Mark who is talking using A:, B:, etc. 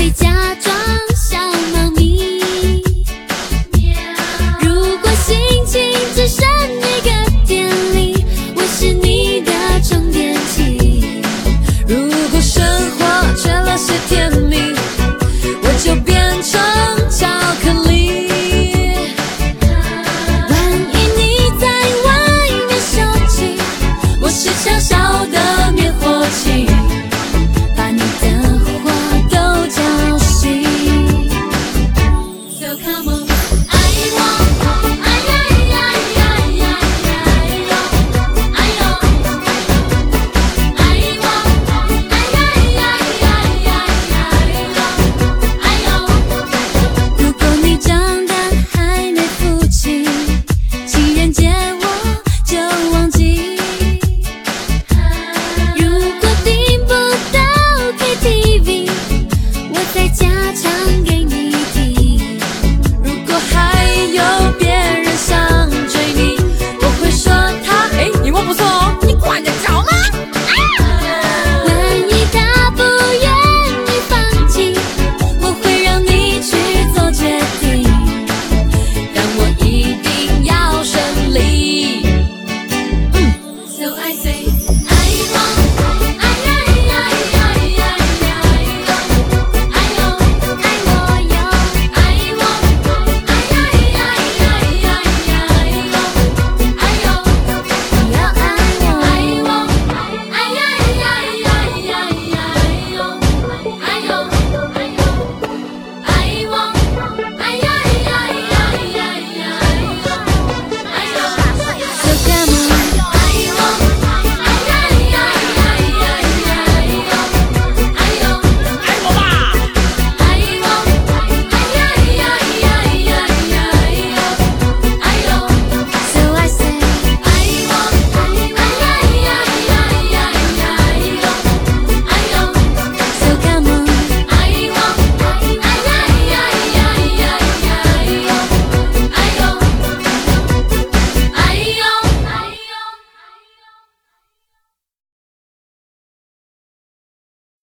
A: 会假装小猫咪。如果心情只剩一个电力，我是你的充电器。
B: 如果生活缺了些甜蜜，我就变成巧克力。
A: 万一你在外面受气，我是小小的灭火器，把你的火都浇熄。So come on， 爱我，哎呀呀呀呀呀哟，哎呦，爱我，哎呀呀呀呀呀哟，哎呦。如果你长大还没父亲，情人节我就忘记。如果订不到 KTV，我再加唱给